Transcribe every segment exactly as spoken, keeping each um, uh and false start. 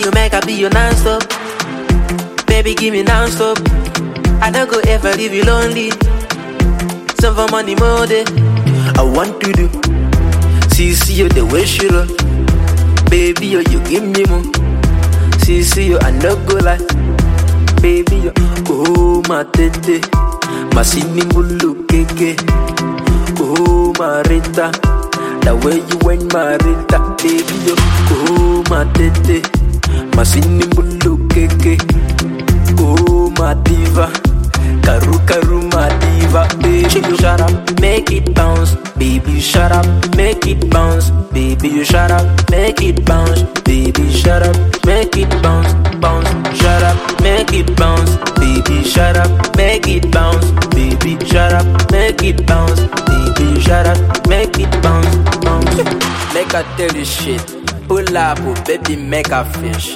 to make I be your non-stop. Baby, give me non-stop. I don't go ever leave you lonely. Some for money more day. I want to do. See, see you the way she roll. Baby, yo, you give me more. See, see you, I no go lie. Baby, yo, oh my tete, my singing bulu keke. Oh my Rita, the way you went my Rita. Baby, yo, oh my tete, my singing bulu keke. Oh my diva, karu karu my diva. Baby, you shut up, make it bounce. Baby, shut up, make it bounce. Baby, you shut up, make it bounce. Baby, shut up, make it bounce, bounce. Shut up, make it bounce. Baby, shut up, make it bounce. Baby, shut up, make it bounce. Baby, shut up, make it bounce, bounce. Make her tell you shit. Pull up, oh, baby, make her fish.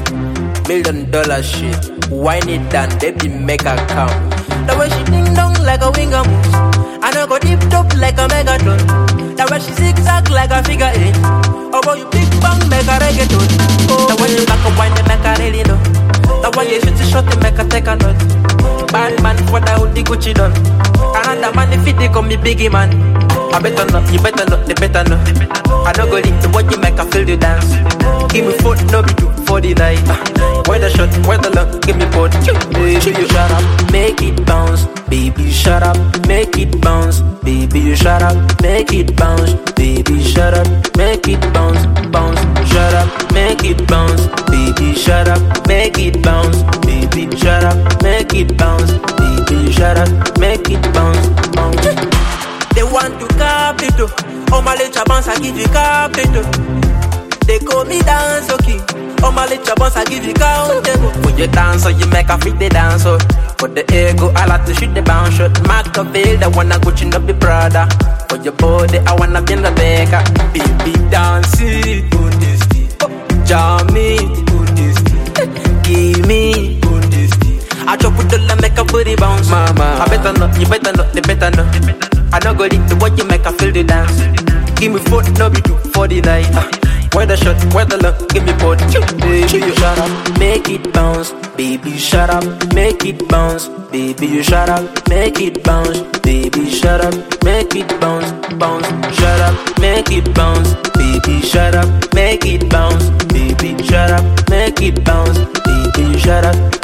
Million dollar shit. Wine it down, baby, make her count. The way she ding dong like a winger moves. I know go deep top like a megaton. The way she zigzag like a figure eight. Oh boy, you big bang make a reggaeton. Oh, the way you back up wine, they make a really know. The way you shoot the shot, they make a take a note. Bad man for the whole the Gucci done. Another man if it call me biggie man. I better not, you better not, they better not. I don't go leave the way you make a feel the dance. Give me foot, no be two for the night. Where the shot, where the luck, give me foot. Baby, you shut up, make it bounce. Baby, shut up, make it bounce. Baby, you shut up, make it bounce. Baby, shut up, make it bounce, bounce. Shut up, make it bounce. Baby, shut up, make it bounce. Baby, shut up, make it bounce. Baby, shut up, make it bounce, bounce. They want to cap it up. Oh my little bounce, I give you cap it up. They call me dance, okay. Oh my little bounce, I give you count. For your dance, you make a fit the dance. For the ego, I like to shoot the bounce shot. Machiavelli, I wanna go chin up the Prada. For your body, I wanna be in the baker. Baby, dance it, put this tea. Jam it, put this tea. Give me, put this tea. I chop with the la make a booty bounce. Mama, I better not, you better not, they better not. I don't go leave the what you make a feel the dance. Give me foot, no be two for the night. Where the shot, where the luck, give me foot. Baby, you shut up, make it bounce. Baby, shut up, make it bounce. Baby, you shut up, make it bounce. Baby, shut up, make it bounce, bounce. Shut up, make it bounce. Baby, shut up, make it bounce. Baby, shut up, make it bounce. Baby, shut up.